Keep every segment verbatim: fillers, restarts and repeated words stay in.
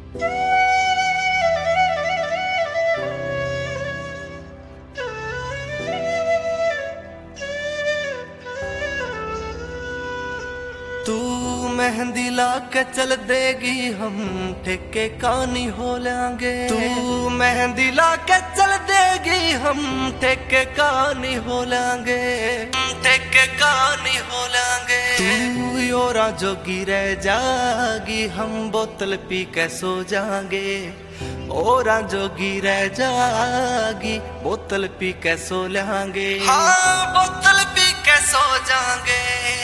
तू मेहंदी ला के चल देगी हम ठेके कानी हो लेंगे। तू मेहंदी ला के चल देगी हम ठेके कानी हो लेंगे, ठेके कानी हो लेंगे। तू योरा जोगी रह जागी हम बोतल पी के सो जाएंगे। ओरा जोगी रह जागी बोतल पी के सो लेंगे। हाँ बोतल पी के सो जाएंगे।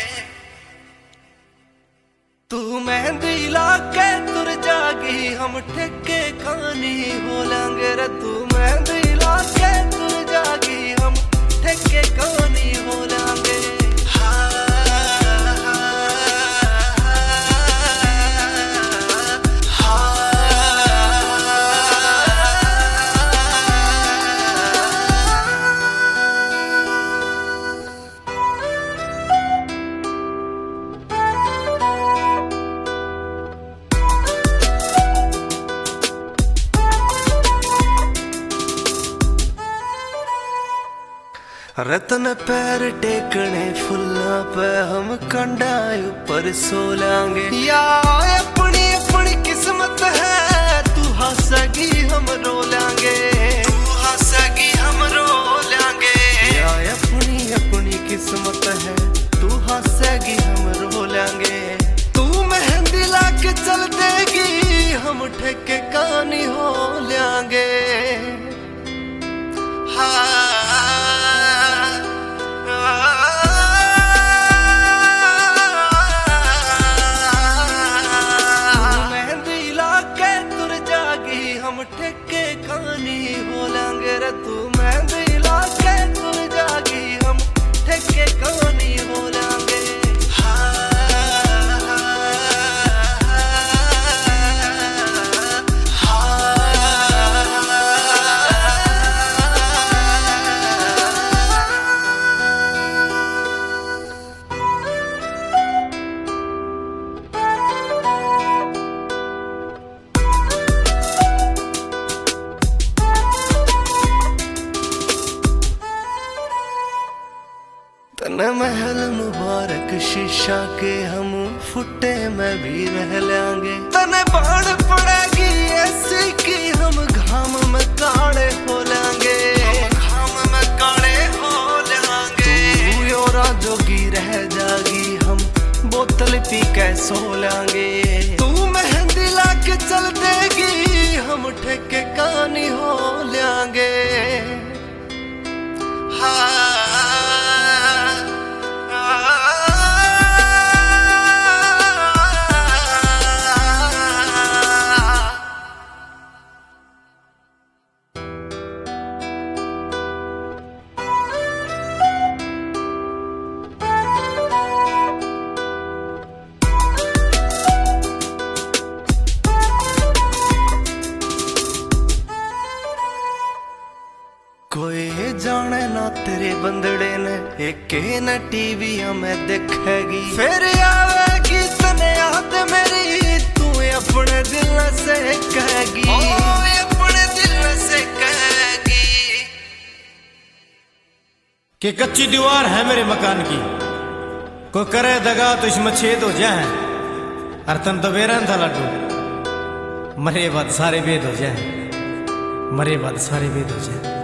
तू मेहंदी ला के तुर जागी हम ठेके कानी हो लेंगे रे। तू मेहंदी ला के तुर जागी हम ठेके कानी हो लेंगे। रतन पैर टेकने फुल्ला पे हम कंडा ऊपर सो लेंगे। या अपनी अपनी किस्मत है तू हंसेगी हम रो लेंगे। तू हंसेगी हम रो लेंगे। या अपनी अपनी किस्मत है तू हंसेगी हम रो लेंगे। तू मेहंदी ला के चल देगी हम ठेके कानी हो लेंगे। हाँ ठेके कानी हो लेंगे रे। तू मेहंदी ला के तुर जागी हम ठेके कानी हो लेंगे। तने महल मुबारक शीशा के हम फुटे में भी रह लेंगे। तने बाढ़ पड़ेगी ऐसी कि हम घाम में काले हो लेंगे। घाम में काले हो लेंगे। तू योरा जोगी रह जागी हम बोतल पी के सो लेंगे। तू मेहंदी ला के चल देगी हम ठेके कानी हो लेंगे। हाँ कोई जाने ना तेरे बंदड़े ने एक न टीवी में देखेगी। फिर आवेगी तने याद मेरी तू अपने दिल से कहेगी। अपने दिल से कहेगी कि कच्ची दीवार है मेरे मकान की, कोई करे दगा तो इसमें छेद हो जाए। और तन तो बेरन था लड्डू, मरे बाद सारे वेद हो जाए। मरे बाद सारे वेद हो जाए।